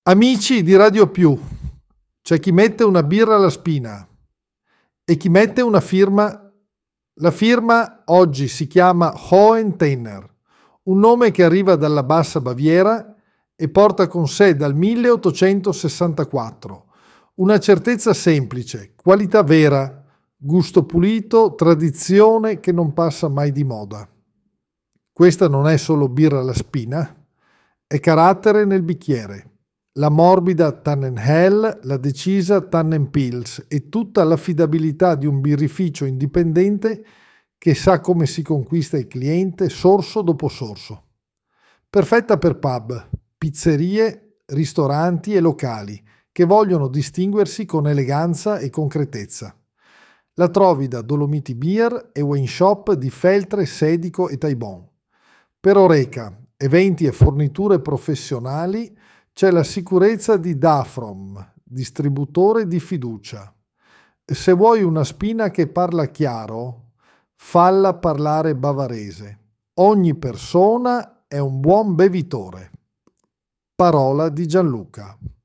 Amici di Radio Più, c'è chi mette una birra alla spina e chi mette una firma. La firma oggi si chiama Hohentenner, un nome che arriva dalla Bassa Baviera e porta con sé dal 1864 una certezza semplice, qualità vera, gusto pulito, tradizione che non passa mai di moda. Questa non è solo birra alla spina, è carattere nel bicchiere. La morbida Tannenhell, la decisa Tannenpils e tutta l'affidabilità di un birrificio indipendente che sa come si conquista il cliente sorso dopo sorso. Perfetta per pub, pizzerie, ristoranti e locali che vogliono distinguersi con eleganza e concretezza. La trovi da Dolomiti Beer e Wine Shop di Feltre, Sedico e Taibon. Per Oreca, eventi e forniture professionali c'è la sicurezza di Dafrom, distributore di fiducia. Se vuoi una spina che parla chiaro, falla parlare bavarese. Ogni persona è un buon bevitore. Parola di Gianluca.